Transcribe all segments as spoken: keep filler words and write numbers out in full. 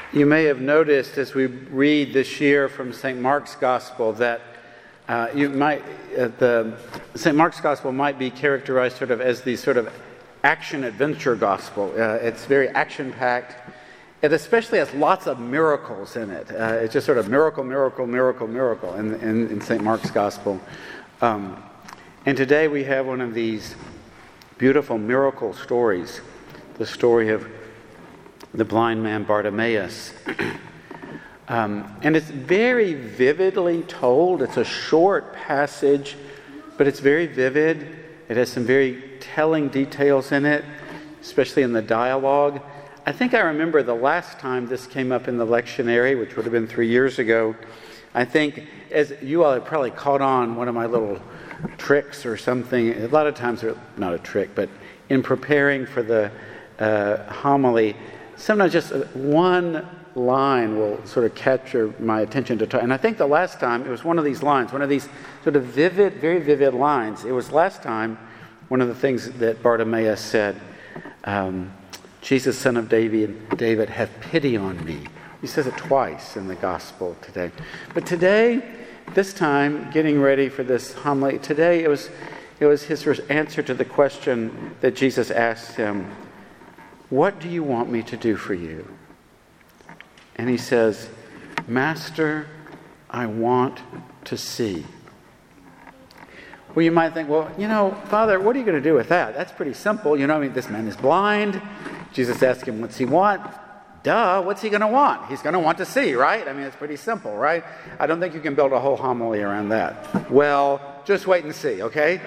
You may have noticed as we read this year from Saint Mark's Gospel that uh, you might uh, the Saint Mark's Gospel might be characterized sort of as the sort of action-adventure gospel. Uh, it's very action-packed. It especially has lots of miracles in it. Uh, it's just sort of miracle, miracle, miracle, miracle in, in, in Saint Mark's Gospel. Um, and today we have one of these beautiful miracle stories, the story of the blind man Bartimaeus. um, and it's very vividly told. It's a short passage, but it's very vivid. It has some very telling details in it, especially in the dialogue. I think I remember the last time this came up in the lectionary, which would have been three years ago. I think, as you all have probably caught on, one of my little tricks or something, a lot of times, they're not a trick, but in preparing for the uh, homily, sometimes just one line will sort of capture my attention to talk. And I think the last time, it was one of these lines, one of these sort of vivid, very vivid lines. It was last time, one of the things that Bartimaeus said, um, Jesus, son of David, David, have pity on me. He says it twice in the gospel today. But today, this time, getting ready for this homily, today it was, it was his answer to the question that Jesus asked him, what do you want me to do for you? And he says, Master, I want to see. Well, you might think, well, you know, Father, what are you going to do with that? That's pretty simple. You know, I mean, this man is blind. Jesus asked him, what's he want? Duh, what's he going to want? He's going to want to see, right? I mean, it's pretty simple, right? I don't think you can build a whole homily around that. Well, just wait and see, okay?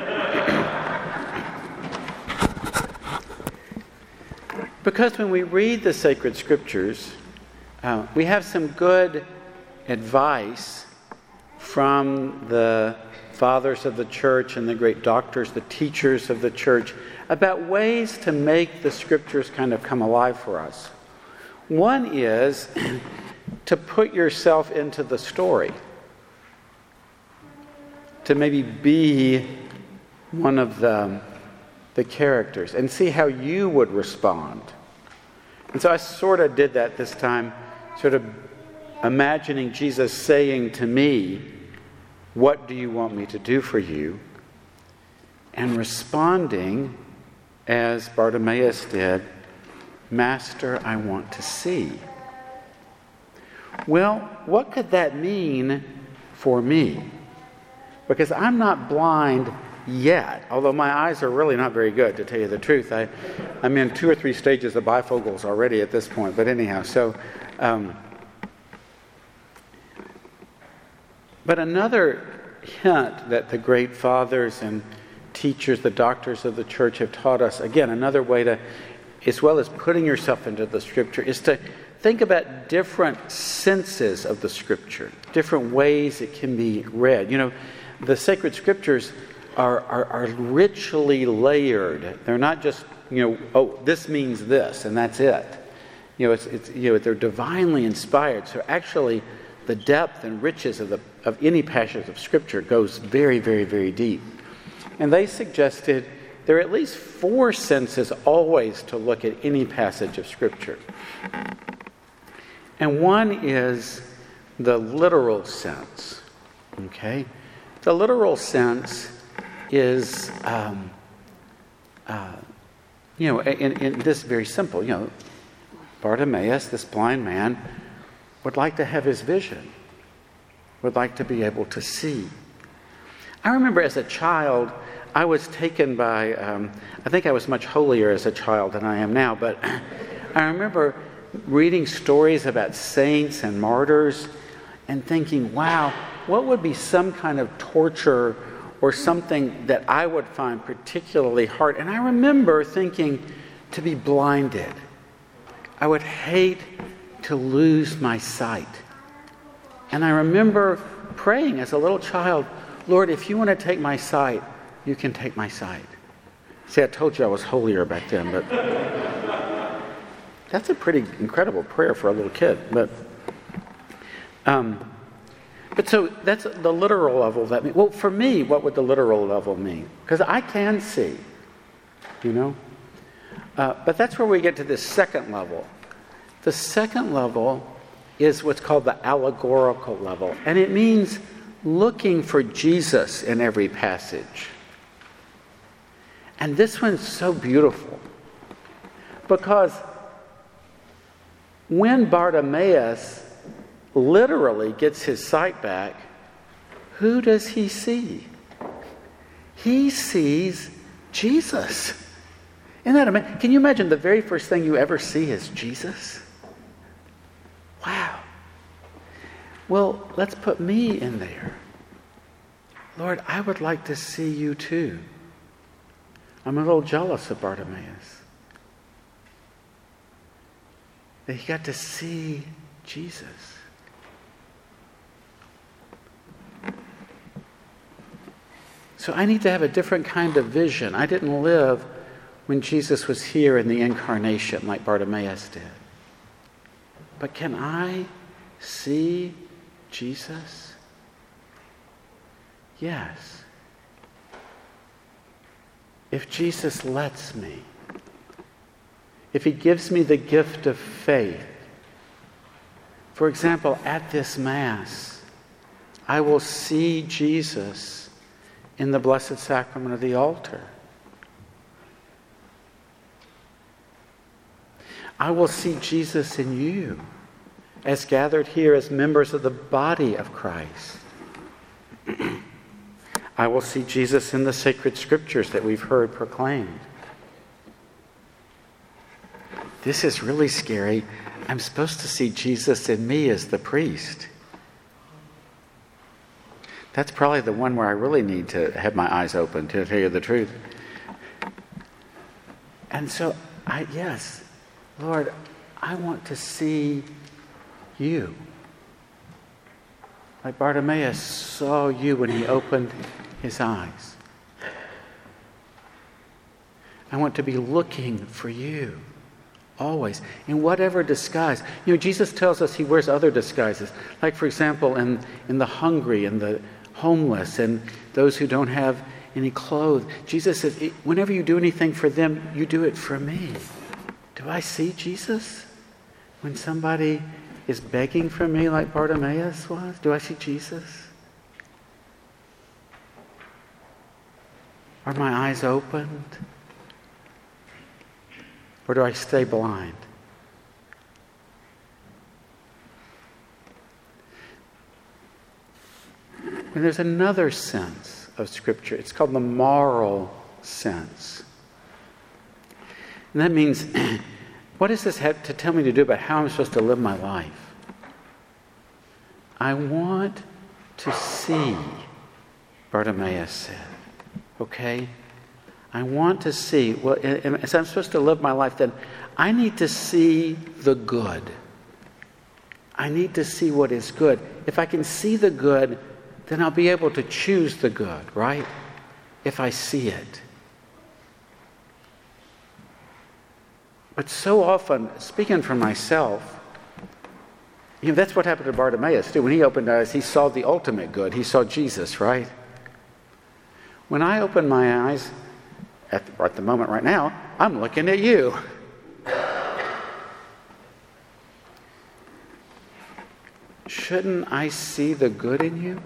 Because when we read the sacred scriptures, uh, we have some good advice from the fathers of the church and the great doctors, the teachers of the church, about ways to make the scriptures kind of come alive for us. One is to put yourself into the story, to maybe be one of the, the characters and see how you would respond. And so I sort of did that this time, sort of imagining Jesus saying to me, what do you want me to do for you? And responding, as Bartimaeus did, Master, I want to see. Well, what could that mean for me? Because I'm not blind yet, although my eyes are really not very good, to tell you the truth. I, I'm in two or three stages of bifocals already at this point, but anyhow, so... Um, but another hint that the great fathers and teachers, the doctors of the church have taught us, again, another way to, as well as putting yourself into the scripture, is to think about different senses of the scripture, different ways it can be read. You know, the sacred scriptures are, are, are richly layered. They're not just, you know, oh, this means this, and that's it. You know, it's, it's you know, they're divinely inspired. So actually, the depth and riches of the of any passage of Scripture goes very, very, very deep. And they suggested there are at least four senses always to look at any passage of Scripture. And one is the literal sense. Okay? The literal sense is, um, uh, you know, in, in this very simple, you know, Bartimaeus, this blind man, would like to have his vision, would like to be able to see. I remember as a child, I was taken by, um, I think I was much holier as a child than I am now, but I remember reading stories about saints and martyrs and thinking, wow, what would be some kind of torture or something that I would find particularly hard? And I remember thinking, to be blinded. I would hate to lose my sight. And I remember praying as a little child, Lord, if you want to take my sight, you can take my sight. See, I told you I was holier back then, but that's a pretty incredible prayer for a little kid. But um, but so that's the literal level that means. Well, for me, what would the literal level mean? Because I can see, you know. Uh, but that's where we get to this second level. The second level is what's called the allegorical level, and it means looking for Jesus in every passage. And this one's so beautiful because when Bartimaeus literally gets his sight back, who does he see? He sees Jesus. Isn't that amazing? Can you imagine the very first thing you ever see is Jesus? Wow. Well, let's put me in there. Lord, I would like to see you too. I'm a little jealous of Bartimaeus, that he got to see Jesus. So I need to have a different kind of vision. I didn't live when Jesus was here in the incarnation like Bartimaeus did. But can I see Jesus? Yes. If Jesus lets me, if he gives me the gift of faith, for example, at this Mass, I will see Jesus in the Blessed Sacrament of the altar. I will see Jesus in you as gathered here as members of the body of Christ. I will see Jesus in the sacred scriptures that we've heard proclaimed. This is really scary. I'm supposed to see Jesus in me as the priest. That's probably the one where I really need to have my eyes open, to tell you the truth. And so, I yes, Lord, I want to see you. Like Bartimaeus saw you when he opened his eyes. I want to be looking for you always, in whatever disguise. You know, Jesus tells us he wears other disguises. Like, for example, in, in the hungry and the homeless and those who don't have any clothes. Jesus says, whenever you do anything for them, you do it for me. Do I see Jesus when somebody is begging for me like Bartimaeus was? Do I see Jesus? Are my eyes opened? Or do I stay blind? And there's another sense of Scripture. It's called the moral sense. And that means, what does this have to tell me to do about how I'm supposed to live my life? I want to see, Bartimaeus said. Okay? I want to see. Well, as I'm supposed to live my life, then I need to see the good. I need to see what is good. If I can see the good, then I'll be able to choose the good, right? If I see it. But so often, speaking for myself, you know, that's what happened to Bartimaeus too. When he opened eyes, he saw the ultimate good. He saw Jesus, right? When I open my eyes, at the, at the moment right now, I'm looking at you. Shouldn't I see the good in you?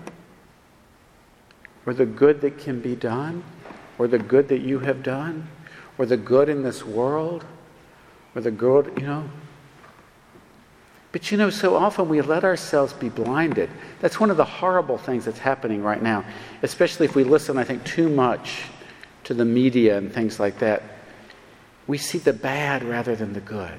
Or the good that can be done? Or the good that you have done? Or the good in this world? Or the good, you know? But you know, so often we let ourselves be blinded. That's one of the horrible things that's happening right now, especially if we listen, I think, too much to the media and things like that. We see the bad rather than the good.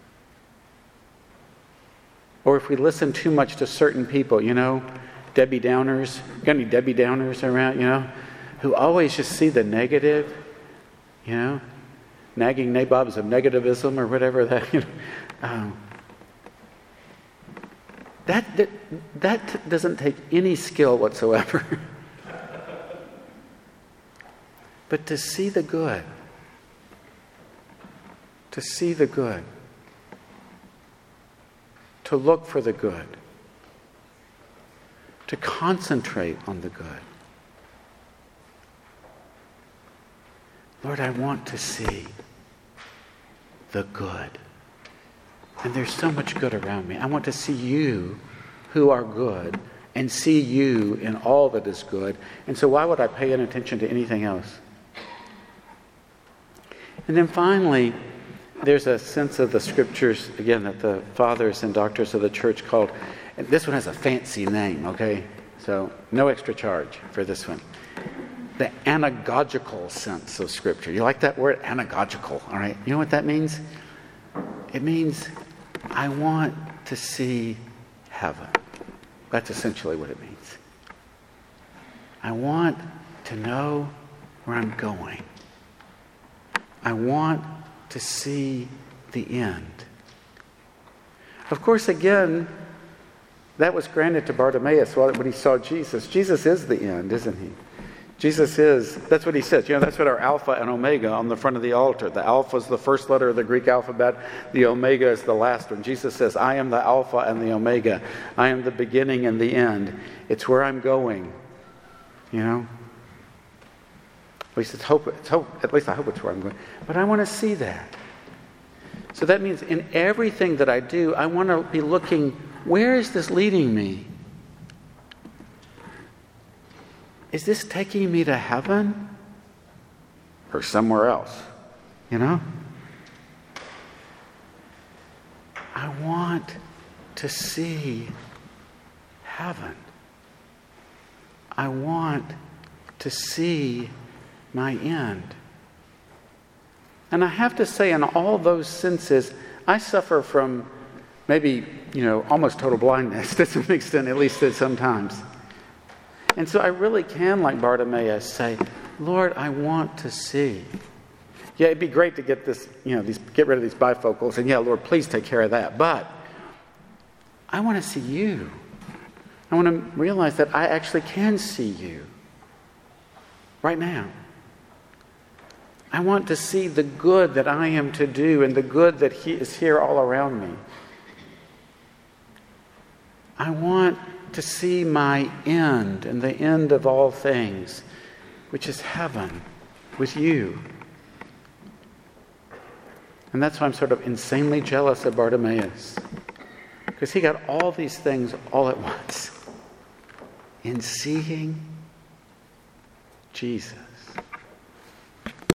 Or if we listen too much to certain people, you know, Debbie Downers. Got any Debbie Downers around, you know, who always just see the negative, you know, nagging nabobs of negativism or whatever that, you know. Um, that, that, that doesn't take any skill whatsoever. But to see the good, to see the good, to look for the good, to concentrate on the good. Lord, I want to see the good. And there's so much good around me. I want to see you who are good and see you in all that is good. And so why would I pay any attention to anything else? And then finally, there's a sense of the scriptures, again, that the fathers and doctors of the church called, and this one has a fancy name, okay? So no extra charge for this one. The anagogical sense of scripture. You like that word? Anagogical, all right? You know what that means? It means I want to see heaven. That's essentially what it means. I want to know where I'm going. I want to see the end. Of course, again, that was granted to Bartimaeus when he saw Jesus. Jesus is the end, isn't he? Jesus is, that's what he says. You know, that's what our Alpha and Omega on the front of the altar. The Alpha is the first letter of the Greek alphabet. The Omega is the last one. Jesus says, I am the Alpha and the Omega. I am the beginning and the end. It's where I'm going. You know? At least it's hope, it's hope, at least I hope it's where I'm going. But I want to see that. So that means in everything that I do, I want to be looking, where is this leading me? Is this taking me to heaven or somewhere else? You know? I want to see heaven. I want to see my end. And I have to say, in all those senses, I suffer from maybe, you know, almost total blindness to some extent, at least at sometimes. And so I really can, like Bartimaeus, say, Lord, I want to see. Yeah, it'd be great to get this, you know, these, get rid of these bifocals, and yeah, Lord, please take care of that. But I want to see you. I want to realize that I actually can see you right now. I want to see the good that I am to do and the good that He is here all around me. I want to see my end and the end of all things, which is heaven with you. And that's why I'm sort of insanely jealous of Bartimaeus, because he got all these things all at once in seeing Jesus.